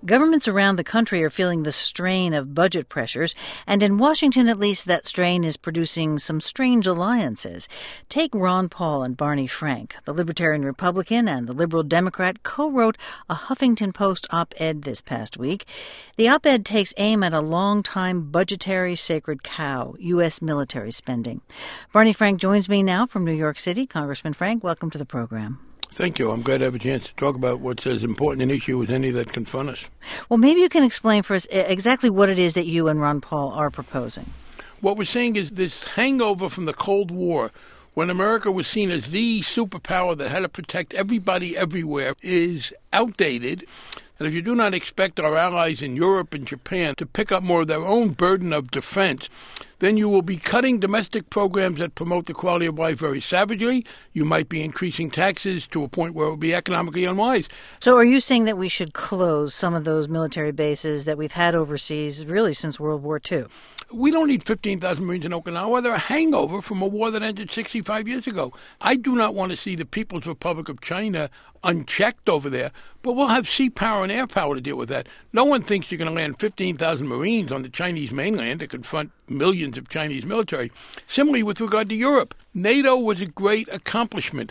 Governments around the country are feeling the strain of budget pressures, and in Washington, at least, that strain is producing some strange alliances. Take Ron Paul and Barney Frank. The Libertarian Republican and the Liberal Democrat co-wrote a Huffington Post op-ed this past week. The op-ed takes aim at a long-time budgetary sacred cow, U.S. military spending. Barney Frank joins me now from New York City. Congressman Frank, welcome to the program. Thank you. I'm glad to have a chance to talk about what's as important an issue as any that confront us. Well, maybe you can explain for us exactly what it is that you and Ron Paul are proposing. What we're saying is this hangover from the Cold War, when America was seen as the superpower that had to protect everybody everywhere, is outdated. And if you do not expect our allies in Europe and Japan to pick up more of their own burden of defense, then you will be cutting domestic programs that promote the quality of life very savagely. You might be increasing taxes to a point where it will be economically unwise. So are you saying that we should close some of those military bases that we've had overseas really since World War II? We don't need 15,000 Marines in Okinawa. They're a hangover from a war that ended 65 years ago. I do not want to see the People's Republic of China unchecked over there, but we'll have sea power and air power to deal with that. No one thinks you're going to land 15,000 Marines on the Chinese mainland to confront millions of Chinese military. Similarly, with regard to Europe, NATO was a great accomplishment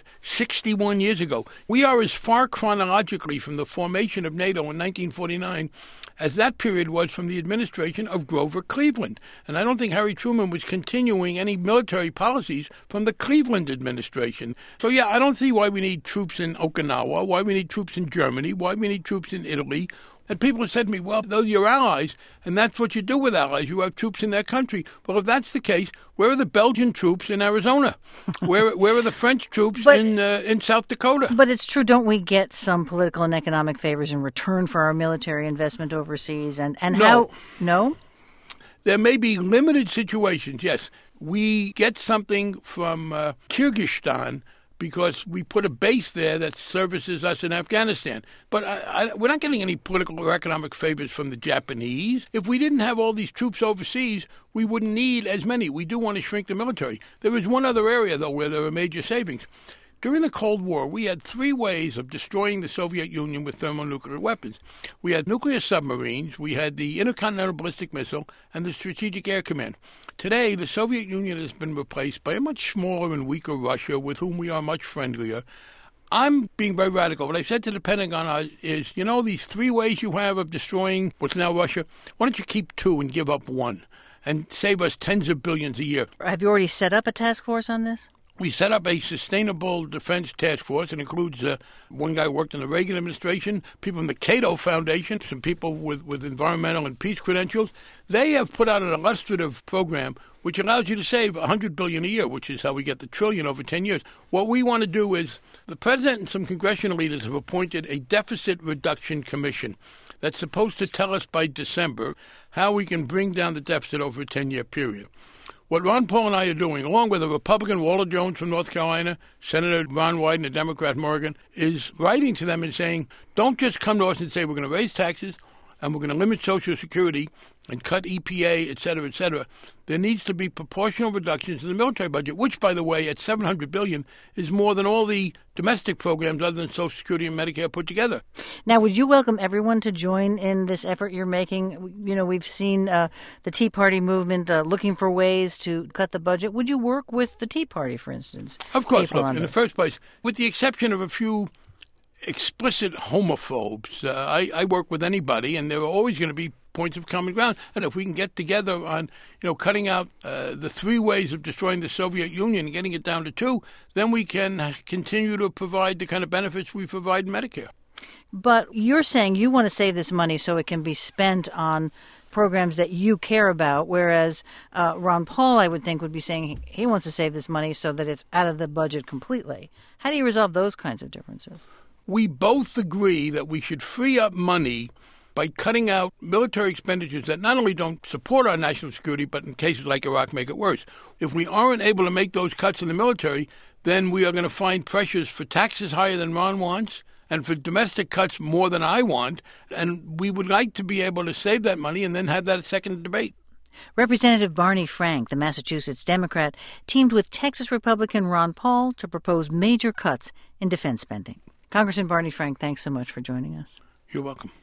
61 years ago. We are as far chronologically from the formation of NATO in 1949 as that period was from the administration of Grover Cleveland. And I don't think Harry Truman was continuing any military policies from the Cleveland administration. So, yeah, I don't see why we need troops in Okinawa, why we need troops in Germany, why we need troops in Italy. And people have said to me, well, those are your allies, and that's what you do with allies. You have troops in their country. Well, if that's the case, where are the Belgian troops in Arizona? Where are the French troops in South Dakota? But it's true, don't we get some political and economic favors in return for our military investment overseas? And no. How? No? There may be limited situations, yes. We get something from Kyrgyzstan because we put a base there that services us in Afghanistan. But we're not getting any political or economic favors from the Japanese. If we didn't have all these troops overseas, we wouldn't need as many. We do want to shrink the military. There is one other area, though, where there are major savings. During the Cold War, we had three ways of destroying the Soviet Union with thermonuclear weapons. We had nuclear submarines, we had the Intercontinental Ballistic Missile, and the Strategic Air Command. Today, the Soviet Union has been replaced by a much smaller and weaker Russia, with whom we are much friendlier. I'm being very radical. What I said to the Pentagon is, you know, these three ways you have of destroying what's now Russia, why don't you keep two and give up one and save us tens of billions a year? Have you already set up a task force on this? We set up a sustainable defense task force. It includes one guy who worked in the Reagan administration, people from the Cato Foundation, some people with environmental and peace credentials. They have put out an illustrative program which allows you to save $100 billion a year, which is how we get the trillion over 10 years. What we want to do is the president and some congressional leaders have appointed a deficit reduction commission that's supposed to tell us by December how we can bring down the deficit over a 10-year period. What Ron Paul and I are doing, along with a Republican, Walter Jones from North Carolina, Senator Ron Wyden, and a Democrat, Morgan, is writing to them and saying, don't just come to us and say we're going to raise taxes and we're going to limit Social Security and cut EPA, et cetera, et cetera. There needs to be proportional reductions in the military budget, which, by the way, at $700 billion is more than all the domestic programs other than Social Security and Medicare put together. Now, would you welcome everyone to join in this effort you're making? You know, we've seen the Tea Party movement looking for ways to cut the budget. Would you work with the Tea Party, for instance? Of course. Look, in the first place, with the exception of a few explicit homophobes, I work with anybody, and there are always going to be points of common ground. And if we can get together on, cutting out the three ways of destroying the Soviet Union and getting it down to two, then we can continue to provide the kind of benefits we provide in Medicare. But you're saying you want to save this money so it can be spent on programs that you care about, whereas Ron Paul, I would think, would be saying he wants to save this money so that it's out of the budget completely. How do you resolve those kinds of differences? We both agree that we should free up money by cutting out military expenditures that not only don't support our national security, but in cases like Iraq make it worse. If we aren't able to make those cuts in the military, then we are going to find pressures for taxes higher than Ron wants and for domestic cuts more than I want. And we would like to be able to save that money and then have that second debate. Representative Barney Frank, the Massachusetts Democrat, teamed with Texas Republican Ron Paul to propose major cuts in defense spending. Congressman Barney Frank, thanks so much for joining us. You're welcome.